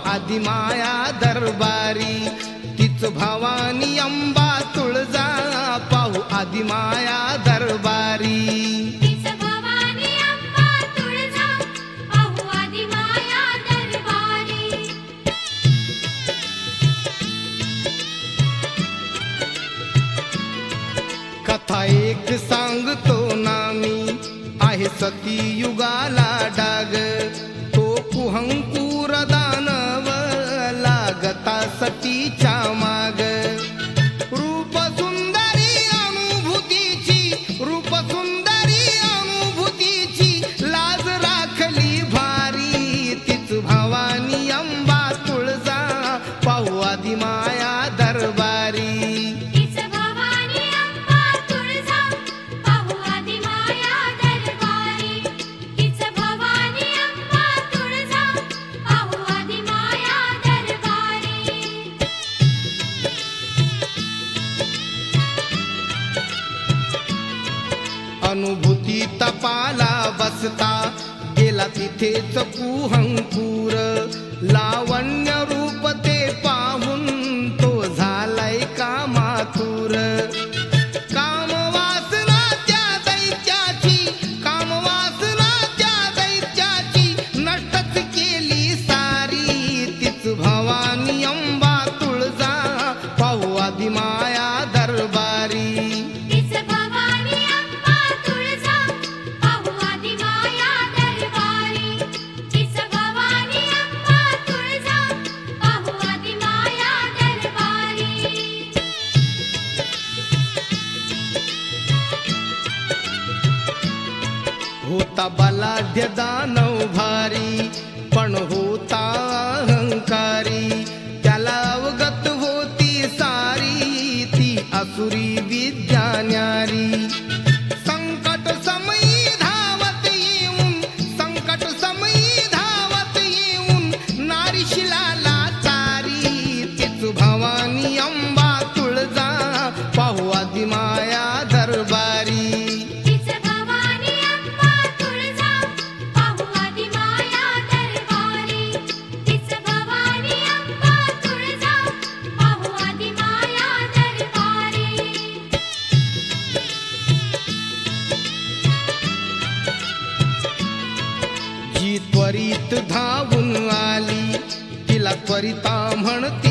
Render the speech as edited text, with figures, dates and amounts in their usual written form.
आदिमाया दरबारी, तीच भवानी अंबा तुळजा पाहू आदिमाया दरबारी. कथा एक सांगतो ना मी, आहे सती युगाला डाग, तो कुहंकूर दानव लागता सतीच्या माग. रूप सुंदरी अनुभूतीची, रूप सुंदरी अनुभूतीची, लाज राखली भारी, तीच भवानी अंबा तुळजा पाहू आदिमाया दरबारी. अनुभूती तपाला बसता, गेला तिथेच कुहंकूर, लावण्य रूप ते पाहून तो झालाय कामातुर. कामवासना त्या दैत्याची, कामवासना त्या दैत्याची, नष्टच केली सारी, तीच भवानी अंबा तुळजा पाहू आदिमाया दरबारी. होता बलाढ्य दानव भारी, पण होता अहंकारी, त्याला अवगत होती सारी, ती असुरी विद्या न्यारी. संकट समयी धावत येऊन, संकट समयी धावत येऊन, नारीशिला लाचारी, तीच भवानी अंबा तुळजा पाहू आदिमाया दरबारी. त्वरित धावून आली, तिला त्वरिता म्हणते